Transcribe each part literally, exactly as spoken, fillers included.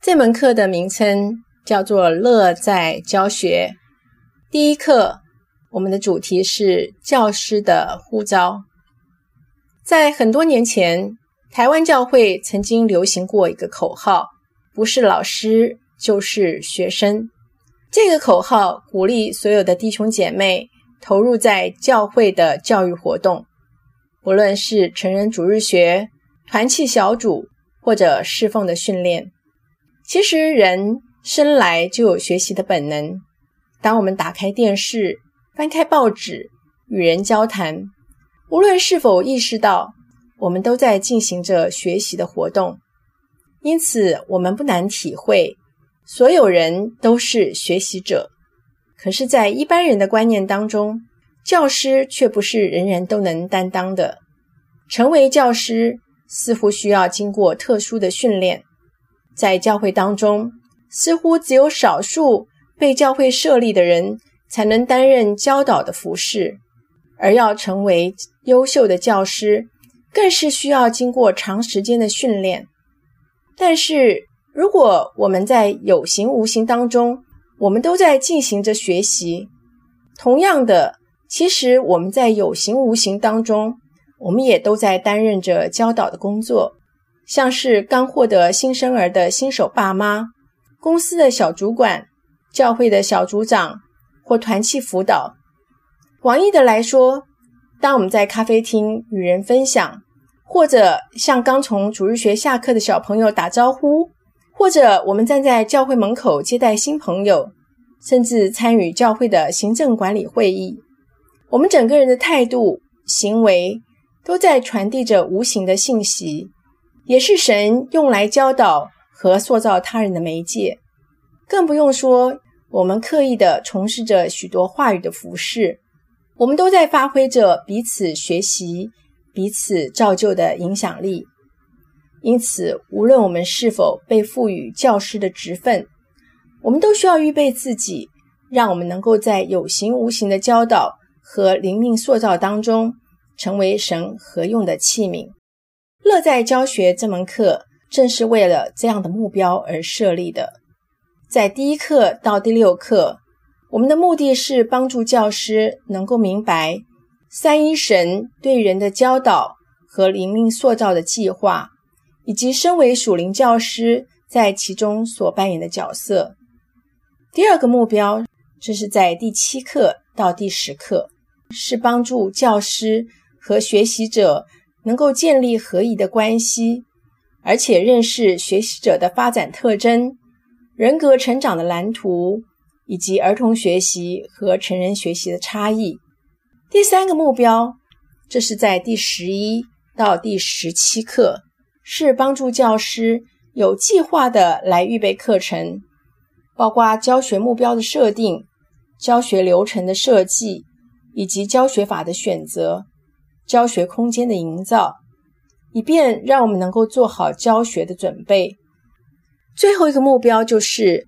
这门课的名称叫做乐在教学。第一课，我们的主题是教师的呼召。在很多年前，台湾教会曾经流行过一个口号，不是老师就是学生。这个口号鼓励所有的弟兄姐妹投入在教会的教育活动，不论是成人主日学、团契小组或者侍奉的训练。其实人生来就有学习的本能，当我们打开电视、翻开报纸、与人交谈，无论是否意识到，我们都在进行着学习的活动。因此我们不难体会，所有人都是学习者。可是在一般人的观念当中，教师却不是人人都能担当的。成为教师似乎需要经过特殊的训练，在教会当中，似乎只有少数被教会设立的人才能担任教导的服事，而要成为优秀的教师，更是需要经过长时间的训练。但是如果我们在有形无形当中，我们都在进行着学习，同样的，其实我们在有形无形当中，我们也都在担任着教导的工作，像是刚获得新生儿的新手爸妈、公司的小主管、教会的小组长或团契辅导。广义的来说，当我们在咖啡厅与人分享，或者向刚从主日学下课的小朋友打招呼，或者我们站在教会门口接待新朋友，甚至参与教会的行政管理会议，我们整个人的态度、行为都在传递着无形的信息，也是神用来教导和塑造他人的媒介。更不用说我们刻意地从事着许多话语的服事，我们都在发挥着彼此学习、彼此造就的影响力。因此，无论我们是否被赋予教师的职分，我们都需要预备自己，让我们能够在有形无形的教导和灵命塑造当中，成为神合用的器皿。乐在教学这门课正是为了这样的目标而设立的。在第一课到第六课，我们的目的是帮助教师能够明白三一神对人的教导和灵命塑造的计划，以及身为属灵教师在其中所扮演的角色。第二个目标，这是在第七课到第十课，是帮助教师和学习者能够建立合宜的关系，而且认识学习者的发展特征、人格成长的蓝图，以及儿童学习和成人学习的差异。第三个目标，这是在第十一到第十七课，是帮助教师有计划的来预备课程，包括教学目标的设定、教学流程的设计，以及教学法的选择、教学空间的营造，以便让我们能够做好教学的准备。最后一个目标就是，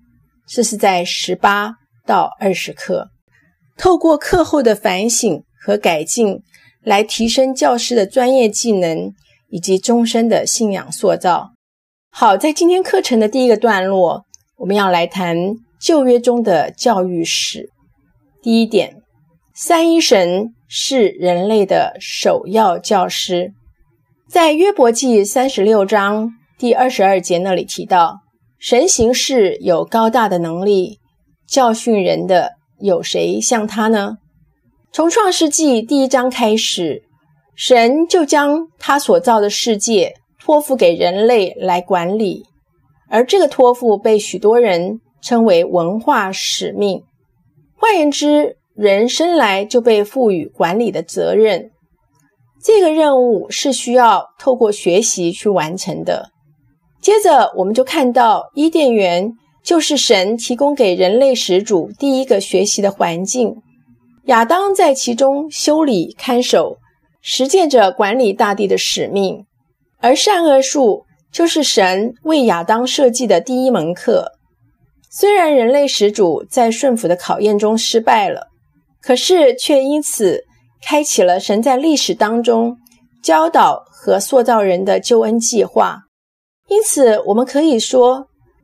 这是在十八到二十课，透过课后的反省和改进，来提升教师的专业技能以及终身的信仰塑造。好，在今天课程的第一个段落，我们要来谈旧约中的教育史。第一点，三一神是人类的首要教师。在约伯记三十六章第二十二节那里提到，神行事有高大的能力，教训人的有谁像他呢？从创世纪第一章开始，神就将他所造的世界托付给人类来管理，而这个托付被许多人称为文化使命。换言之，人生来就被赋予管理的责任，这个任务是需要透过学习去完成的。接着我们就看到伊甸园就是神提供给人类始祖第一个学习的环境，亚当在其中修理看守，实践着管理大地的使命，而善恶树就是神为亚当设计的第一门课。虽然人类始祖在顺服的考验中失败了，可是却因此开启了神在历史当中教导和塑造人的救恩计划。因此我们可以说，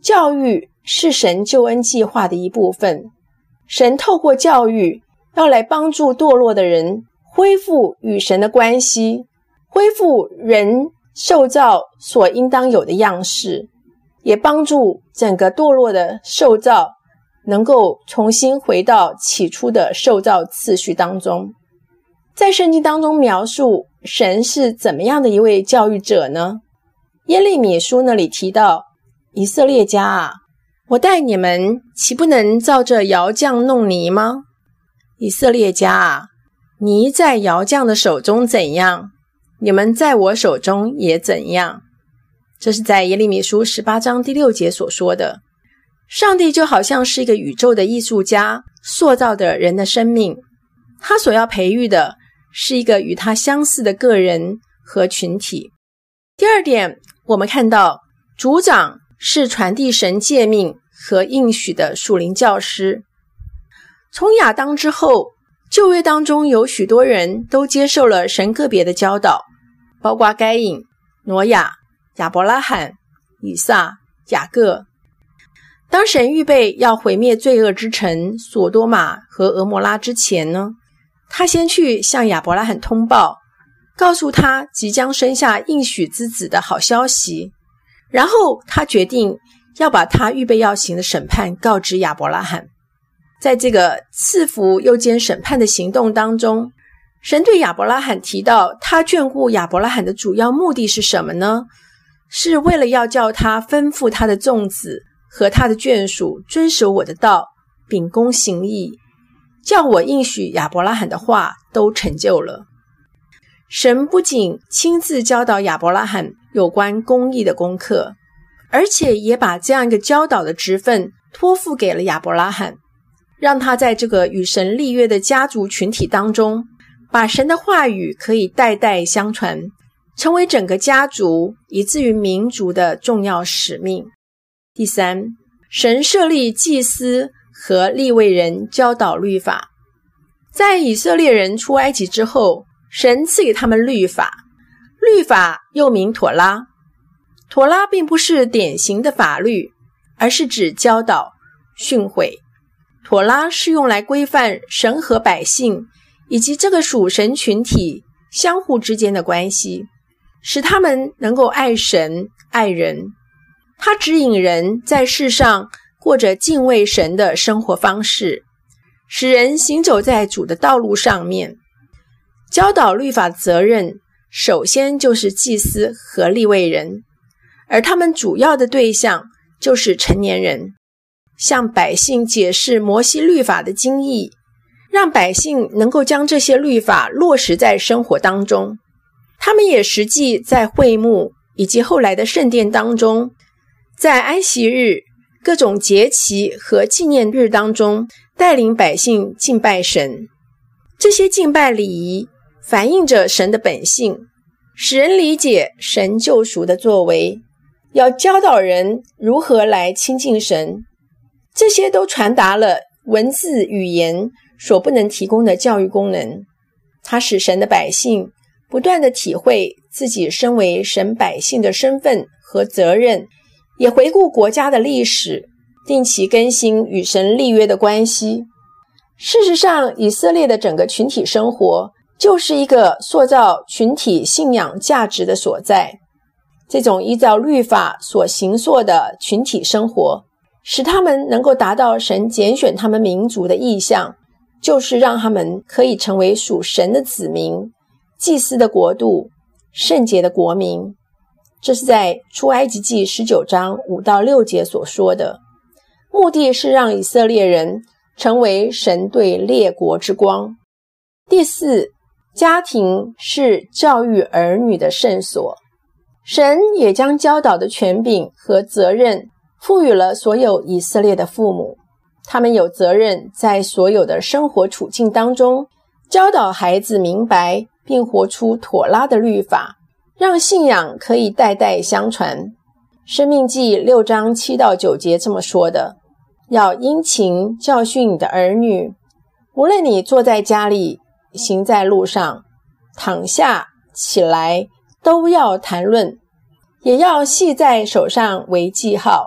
教育是神救恩计划的一部分，神透过教育要来帮助堕落的人恢复与神的关系，恢复人受造所应当有的样式，也帮助整个堕落的受造能够重新回到起初的受造次序当中。在圣经当中描述神是怎么样的一位教育者呢？耶利米书那里提到，以色列家啊，我待你们岂不能照着窑匠弄泥吗？以色列家啊，泥在窑匠的手中怎样，你们在我手中也怎样。这是在耶利米书十八章第六节所说的。上帝就好像是一个宇宙的艺术家，塑造的人的生命，他所要培育的是一个与他相似的个人和群体。第二点，我们看到族长是传递神诫命和应许的属灵教师。从亚当之后，旧约当中有许多人都接受了神个别的教导，包括该隐、挪亚、亚伯拉罕、以撒、雅各。当神预备要毁灭罪恶之城索多玛和俄摩拉之前呢，他先去向亚伯拉罕通报，告诉他即将生下应许之子的好消息，然后他决定要把他预备要行的审判告知亚伯拉罕。在这个赐福又兼审判的行动当中，神对亚伯拉罕提到，他眷顾亚伯拉罕的主要目的是什么呢？是为了要叫他吩咐他的众子和他的眷属遵守我的道，秉公行义，叫我应许亚伯拉罕的话都成就了。神不仅亲自教导亚伯拉罕有关公义的功课，而且也把这样一个教导的职分托付给了亚伯拉罕，让他在这个与神立约的家族群体当中，把神的话语可以代代相传，成为整个家族以至于民族的重要使命。第三，神设立祭司和利未人教导律法。在以色列人出埃及之后，神赐给他们律法，律法又名妥拉。妥拉并不是典型的法律，而是指教导、训诲。妥拉是用来规范神和百姓以及这个属神群体相互之间的关系，使他们能够爱神、爱人。它指引人在世上过着敬畏神的生活方式，使人行走在主的道路上面。教导律法责任首先就是祭司和利未人，而他们主要的对象就是成年人，向百姓解释摩西律法的经义，让百姓能够将这些律法落实在生活当中。他们也实际在会幕以及后来的圣殿当中，在安息日、各种节期和纪念日当中带领百姓敬拜神。这些敬拜礼仪反映着神的本性，使人理解神救赎的作为，要教导人如何来亲近神。这些都传达了文字语言所不能提供的教育功能。它使神的百姓不断地体会自己身为神百姓的身份和责任，也回顾国家的历史，定期更新与神立约的关系。事实上，以色列的整个群体生活就是一个塑造群体信仰价值的所在。这种依照律法所形塑的群体生活，使他们能够达到神拣选他们民族的意向，就是让他们可以成为属神的子民，祭司的国度，圣洁的国民。这是在出埃及记十九章五到六节所说的，目的是让以色列人成为神对列国之光。第四，家庭是教育儿女的圣所。神也将教导的权柄和责任赋予了所有以色列的父母，他们有责任在所有的生活处境当中教导孩子明白并活出妥拉的律法，让信仰可以代代相传。申命记六章七到九节这么说的，要殷勤教训你的儿女，无论你坐在家里，行在路上，躺下起来，都要谈论，也要系在手上为记号，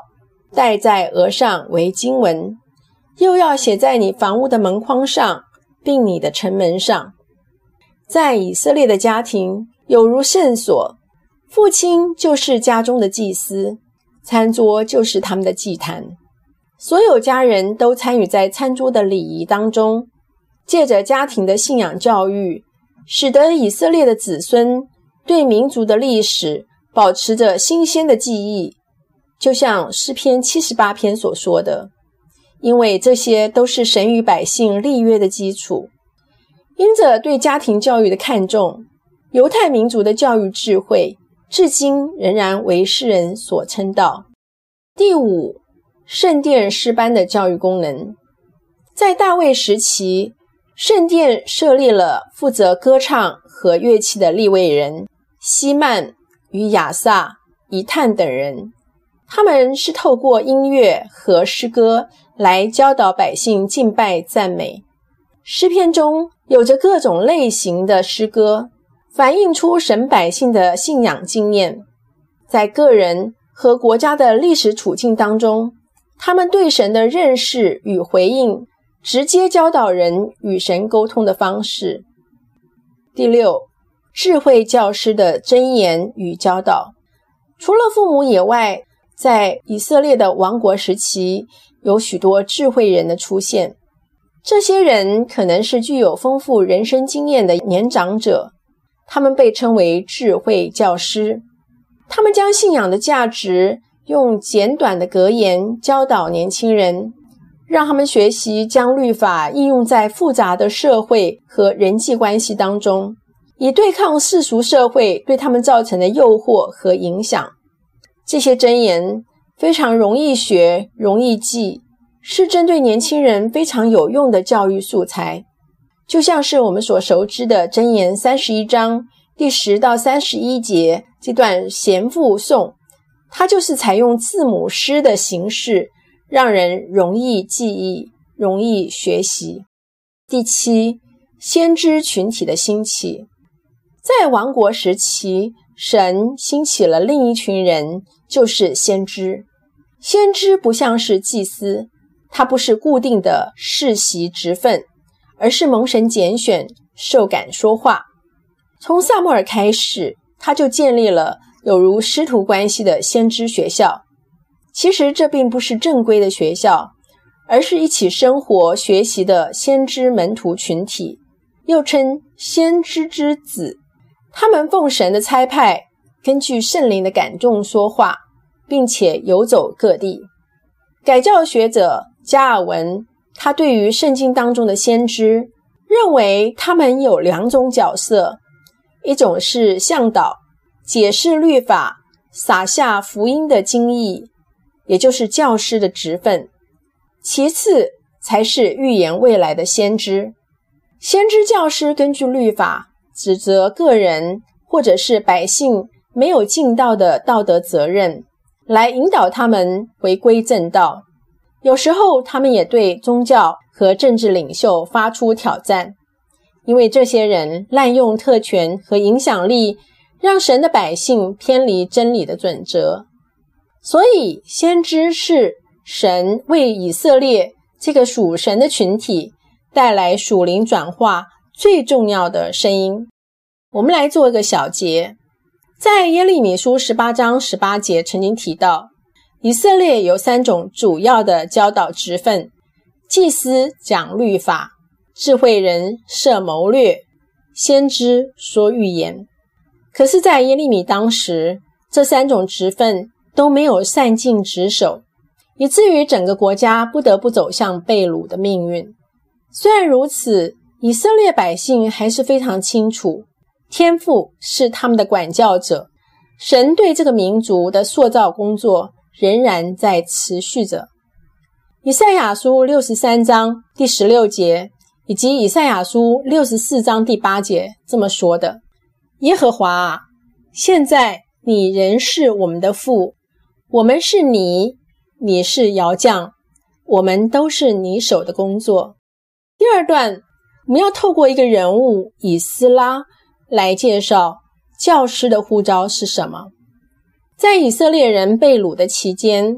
戴在额上为经文，又要写在你房屋的门框上，并你的城门上。在以色列的家庭有如圣所，父亲就是家中的祭司，餐桌就是他们的祭坛，所有家人都参与在餐桌的礼仪当中，借着家庭的信仰教育，使得以色列的子孙对民族的历史保持着新鲜的记忆，就像诗篇七十八篇所说的，因为这些都是神与百姓立约的基础。因着对家庭教育的看重，犹太民族的教育智慧至今仍然为世人所称道。第五，圣殿诗班的教育功能。在大卫时期，圣殿设立了负责歌唱和乐器的利未人希曼与亚萨、以探等人，他们是透过音乐和诗歌来教导百姓敬拜赞美。诗篇中有着各种类型的诗歌，反映出神百姓的信仰经验。在个人和国家的历史处境当中，他们对神的认识与回应，直接教导人与神沟通的方式。第六，智慧教师的箴言与教导。除了父母以外，在以色列的王国时期，有许多智慧人的出现。这些人可能是具有丰富人生经验的年长者，他们被称为智慧教师。他们将信仰的价值用简短的格言教导年轻人，让他们学习将律法应用在复杂的社会和人际关系当中，以对抗世俗社会对他们造成的诱惑和影响。这些箴言非常容易学，容易记，是针对年轻人非常有用的教育素材。就像是我们所熟知的箴言三十一章第十到三十一节这段贤妇颂，它就是采用字母诗的形式，让人容易记忆，容易学习。第七，先知群体的兴起。在王国时期，神兴起了另一群人，就是先知。先知不像是祭司，他不是固定的世袭职分，而是蒙神拣选，受感说话。从撒母耳开始，他就建立了有如师徒关系的先知学校。其实这并不是正规的学校，而是一起生活学习的先知门徒群体，又称先知之子。他们奉神的差派，根据圣灵的感动说话，并且游走各地。改教学者加尔文，他对于圣经当中的先知，认为他们有两种角色，一种是向导，解释律法，撒下福音的精义，也就是教师的职分。其次才是预言未来的先知。先知教师根据律法指责个人或者是百姓没有尽到的道德责任，来引导他们回归正道。有时候他们也对宗教和政治领袖发出挑战，因为这些人滥用特权和影响力，让神的百姓偏离真理的准则。所以先知是神为以色列这个属神的群体带来属灵转化最重要的声音。我们来做一个小结，在耶利米书十八章十八节曾经提到，以色列有三种主要的教导职分，祭司讲律法，智慧人设谋略，先知说预言。可是在耶利米当时，这三种职分都没有善尽职守，以至于整个国家不得不走向被掳的命运。虽然如此，以色列百姓还是非常清楚，天父是他们的管教者，神对这个民族的塑造工作仍然在持续着。以赛亚书六十三章第十六节以及以赛亚书六十四章第八节这么说的：耶和华啊，现在你仍是我们的父，我们是你，你是窑匠，我们都是你手的工作。第二段，我们要透过一个人物以斯拉来介绍教师的呼召是什么。在以色列人被掳的期间，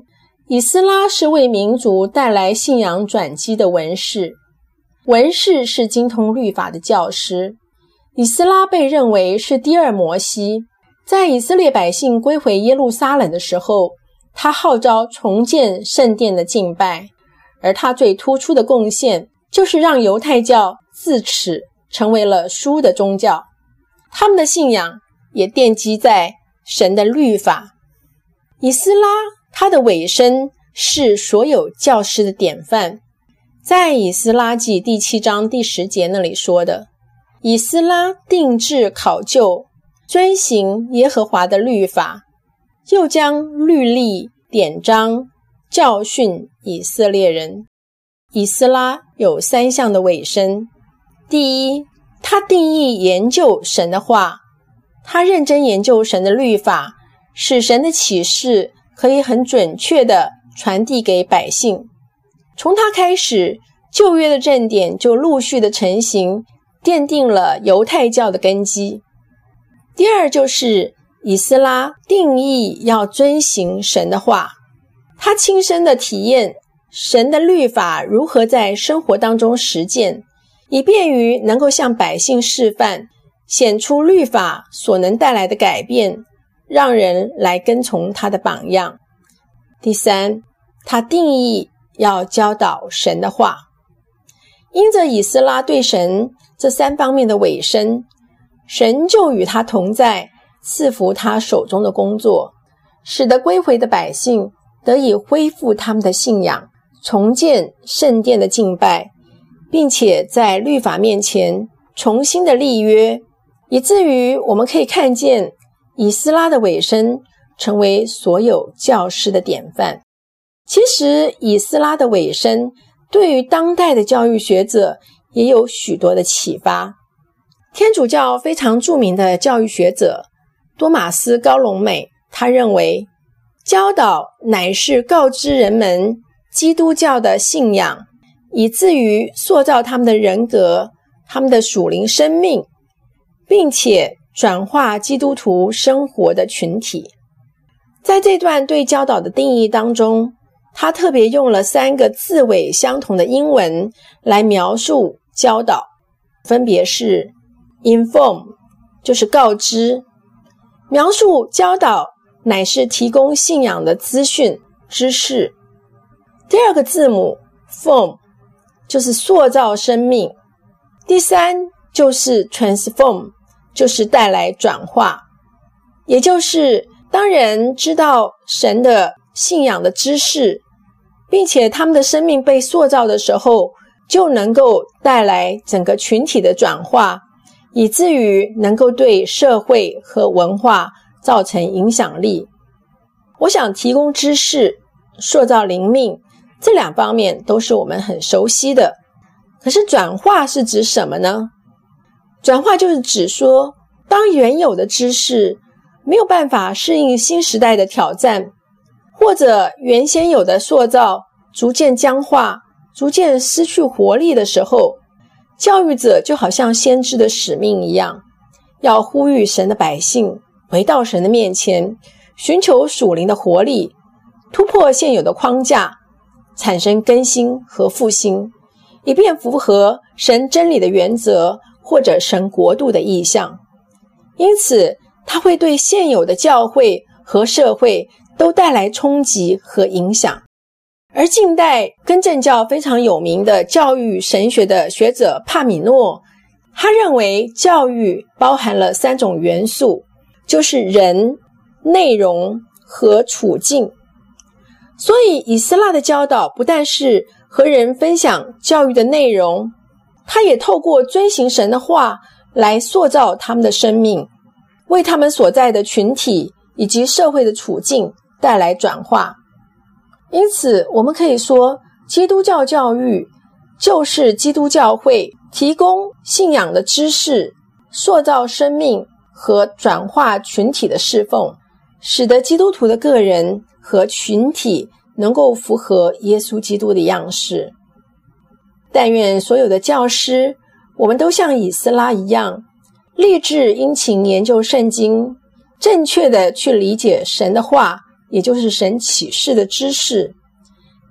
以斯拉是为民族带来信仰转机的文士，文士是精通律法的教师。以斯拉被认为是第二摩西，在以色列百姓归回耶路撒冷的时候，他号召重建圣殿的敬拜，而他最突出的贡献就是让犹太教自此成为了书的宗教，他们的信仰也奠基在神的律法。以斯拉他的尾声是所有教师的典范，在以斯拉记第七章第十节那里说的，以斯拉定志考究，遵行耶和华的律法，又将律例典章教训以色列人。以斯拉有三项的尾声。第一，他定义研究神的话，他认真研究神的律法，使神的启示可以很准确地传递给百姓。从他开始，旧约的正典就陆续的成型，奠定了犹太教的根基。第二，就是以斯拉定义要遵行神的话，他亲身的体验神的律法如何在生活当中实践，以便于能够向百姓示范，显出律法所能带来的改变，让人来跟从他的榜样。第三，他定义要教导神的话。因着以斯拉对神这三方面的委身，神就与他同在，赐福他手中的工作，使得归回的百姓得以恢复他们的信仰，重建圣殿的敬拜，并且在律法面前重新的立约，以至于我们可以看见以斯拉的尾声成为所有教师的典范。其实以斯拉的尾声对于当代的教育学者也有许多的启发。天主教非常著名的教育学者多马斯·高隆美，他认为教导乃是告知人们基督教的信仰，以至于塑造他们的人格，他们的属灵生命，并且转化基督徒生活的群体。在这段对教导的定义当中，他特别用了三个字尾相同的英文来描述教导，分别是 inform 就是告知，描述教导乃是提供信仰的资讯知识。第二个字母 form 就是塑造生命。第三就是 transform 就是带来转化，也就是当人知道神的信仰的知识，并且他们的生命被塑造的时候，就能够带来整个群体的转化，以至于能够对社会和文化造成影响力。我想提供知识、塑造灵命，这两方面都是我们很熟悉的。可是转化是指什么呢？转化就是指说，当原有的知识没有办法适应新时代的挑战，或者原先有的塑造逐渐僵化，逐渐失去活力的时候，教育者就好像先知的使命一样，要呼吁神的百姓回到神的面前，寻求属灵的活力，突破现有的框架，产生更新和复兴，以便符合神真理的原则或者神国度的意向。因此它会对现有的教会和社会都带来冲击和影响。而近代更正教非常有名的教育神学的学者帕米诺，他认为教育包含了三种元素，就是人、内容和处境。所以以斯拉的教导不但是和人分享教育的内容，他也透过遵行神的话来塑造他们的生命，为他们所在的群体以及社会的处境带来转化。因此我们可以说，基督教教育就是基督教会提供信仰的知识，塑造生命和转化群体的侍奉，使得基督徒的个人和群体能够符合耶稣基督的样式。但愿所有的教师，我们都像以斯拉一样，立志殷勤研究圣经，正确的去理解神的话，也就是神启示的知识，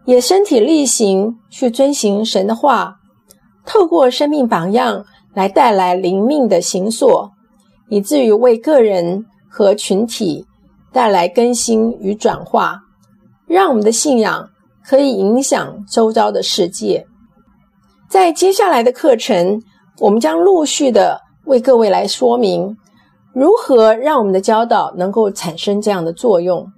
也身体力行去遵行神的话，透过生命榜样来带来灵命的形塑，以至于为个人和群体带来更新与转化，让我们的信仰可以影响周遭的世界。在接下来的课程，我们将陆续的为各位来说明，如何让我们的教导能够产生这样的作用。